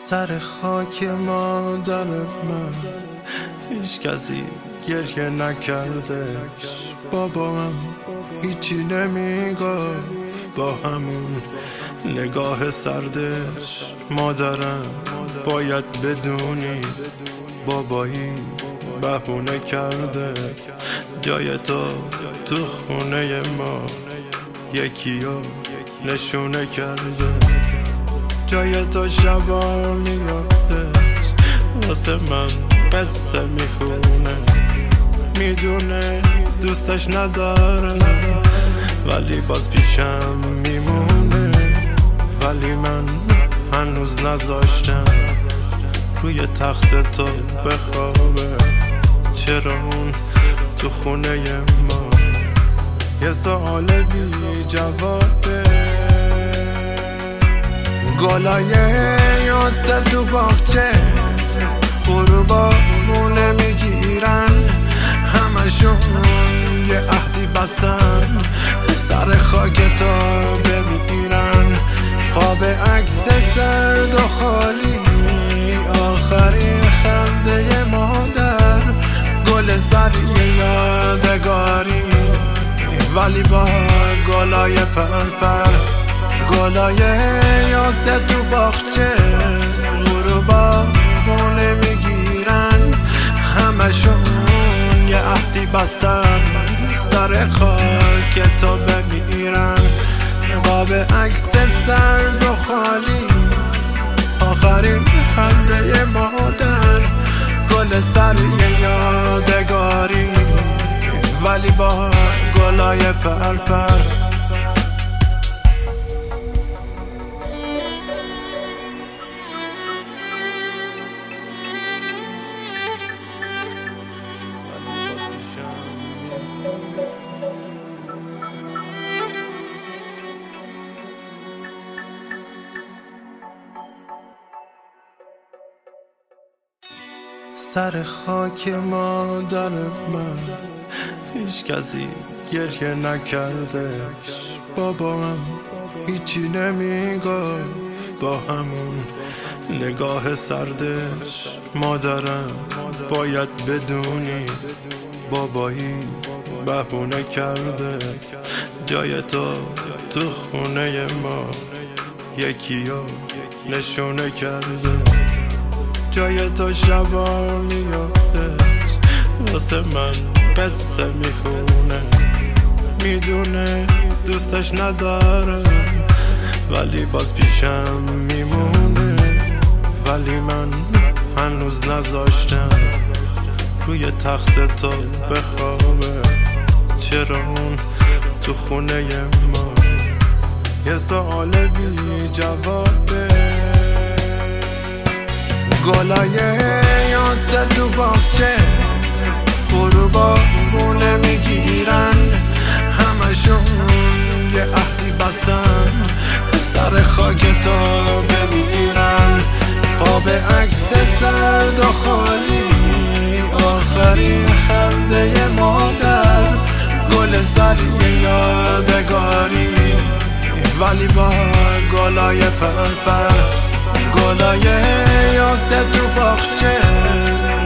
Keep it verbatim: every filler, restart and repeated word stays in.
سر خاک مادر من هیچ کسی گریه نکردش. بابام هیچی نمیگفت با همون نگاه سردش. مادرم باید بدونی بابایی بهونه کرده جای تو تو خونه ما یکیو نشونه کرده. جای تو شبا میادش واسه من قصه میخونه. میدونه دوستش نداره ولی باز پیشم میمونه. ولی من هنوز نذاشتم روی تخت تو بخوابه. چرا اون تو خونه ما یه سوال بی جوابه. گلای یاسه تو باغچه غروبا مونه میگیرن. همشون یه عهدی بستن سر خاک تو بمیرن. قاب عکس سرد و خالی آخرین خنده مادر. گل سری یادگاری ولی با گلای پرپر. گلای یاسه تو باغچه غروبا مونه میگیرن. همشون یه عهدی بستن سر خاک تو بمیرن. قاب عکس سرد و خالی آخرین خنده مادر. گل سری یادگاری ولی با گلای پرپر. سر خاک مادر من هیچ کسی گریه نکردش. بابام هیچی نمیگفت با همون نگاه سردش. مادرم باید بدونی بابایی بهونه کرده جای تو تو خونه ما یکیو نشونه کرده. جای تو شبا میادش واسه من قصه میخونه. میدونه دوستش نداره ولی باز پیشم میمونه. ولی من هنوز نذاشتم روی تخت تو بخوابه. چرا اون تو خونه ما یه سوال بی جوابه. گلای یاسه تو باغچه غروبا مونه میگیرن. همشون یه عهدی بستن سر خاک تو بمیرن. قاب عکس سرد و خالی آخرین خنده مادر. گل سری یادگاری ولی با گلای پرپر. گلای یاسه تو باغچه